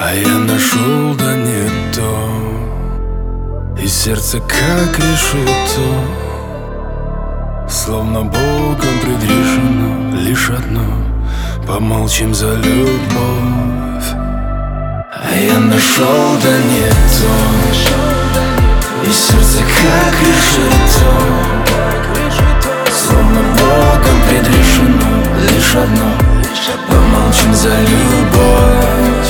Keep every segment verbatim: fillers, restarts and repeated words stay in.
А я нашел, да не то, и сердце как решето, словно Богом предрешено лишь одно: помолчим за любовь. А я нашел, да не то, и сердце как решето, словно Богом предрешено лишь одно: помолчим за любовь.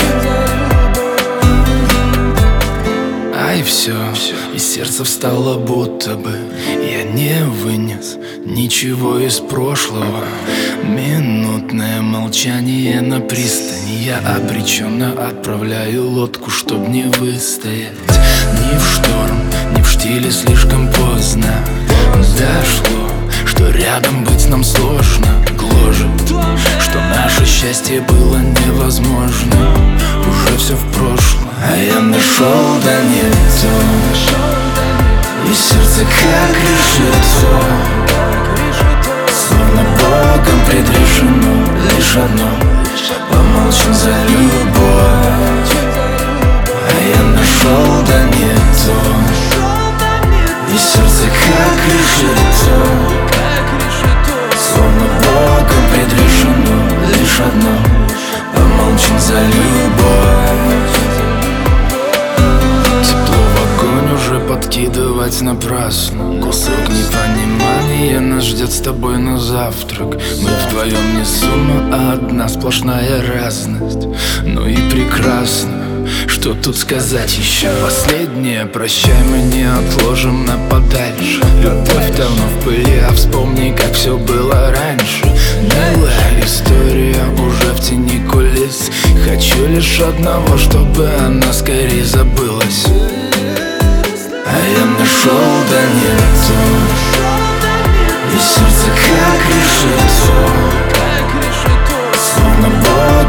А и все, и сердце встало будто бы я не вынес ничего из прошлого. Минутное молчание на пристани, я обреченно отправляю лодку, чтоб не выстоять ни в шторм, ни в штиле слишком поздно. Дошло, что рядом быть нам сложно, гложет, что наше счастье было невозможно. Уже все в прошлом, а я нашел, да не то, и сердце как решето, словно Богом предрешено лишь одно: помолчим за любовь. А я нашел, да не то, и сердце как решето, словно Богом предрешено лишь одно: помолчим за любовь. Тепло в огонь уже подкидывать напрасно. Кусок непонимания нас ждет с тобой на завтрак. Мы вдвоем не сумма, а одна сплошная разность. Ну и прекрасно, что тут сказать еще? Последнее прощай мы не отложим на подальше. Любовь давно в пыли, а вспомни, как все было раньше. Милая история уже в тени кулис. Хочу лишь одного, чтобы она скорее забылась. А я нашел, да не то, и сердце как решето, словно Бог